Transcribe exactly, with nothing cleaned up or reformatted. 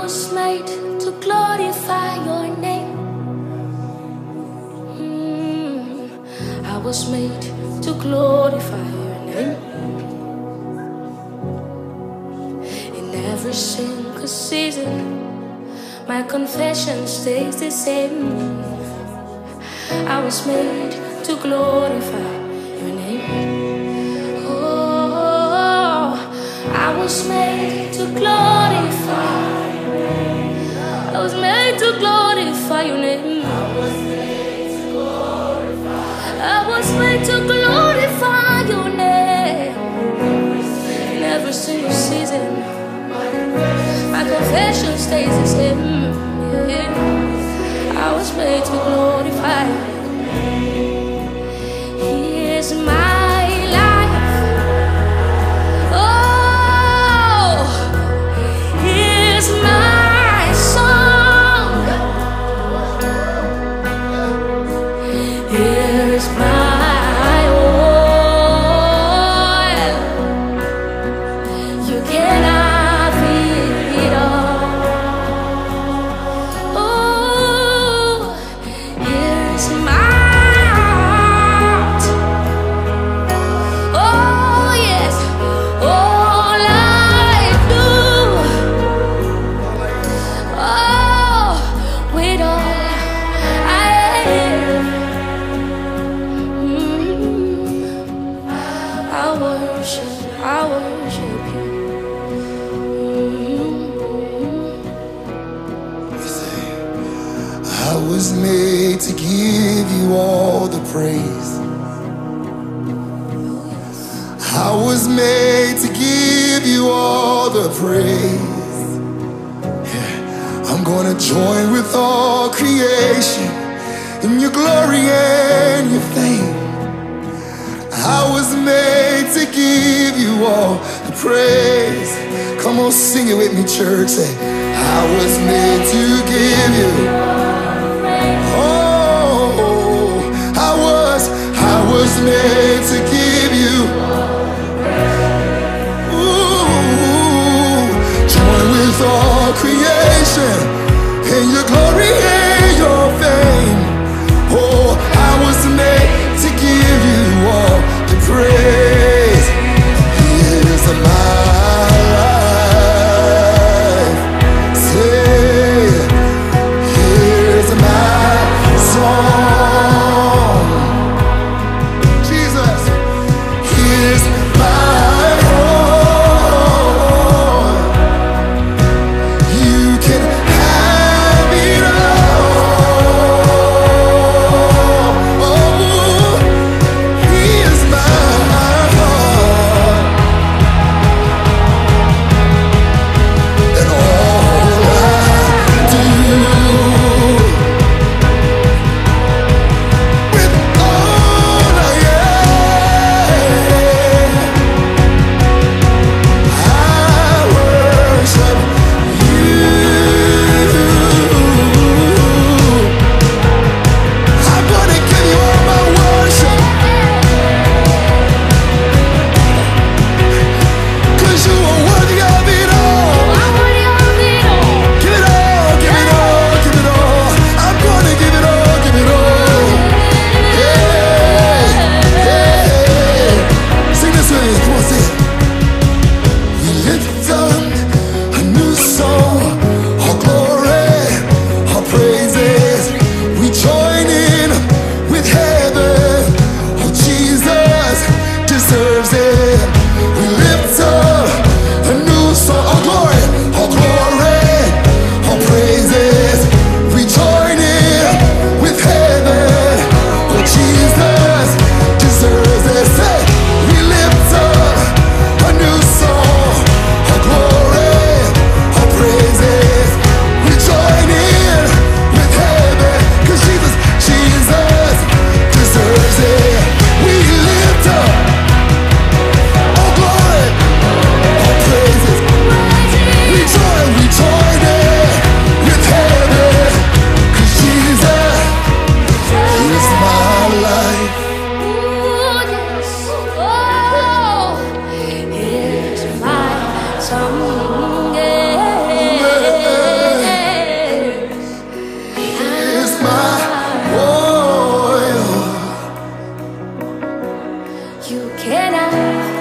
was made to glorify your name. Mm, I was made to glorify your name. In every single season, my confession stays the same. I was made to glorify your name. Oh, I was made to glorify. I was made to glorify your name. I was made to glorify. I was made to glorify your name. In every single season, my confession stays the same. Yeah. I was made to glorify. Here's my life. Oh, here's my song. Here's my oil. You cannot beat it all. Oh, here's my heart. Oh yes, all I do. Oh, with all I am. Mm, I worship, I worship you. I was made to give you all the praise. I was made to give you all the praise. Yeah. I'm gonna join with all creation in your glory and your fame. I was made to give you all the praise. Come on, sing it with me, church. Say, I was made to give you. Oh, I was, I was made to give you. Ooh, join with all creation in your glory and your fame. Oh, I was made to give you all the praise. Here's my life. Say, here's my song. Jesus, here's my heart. You can have enough.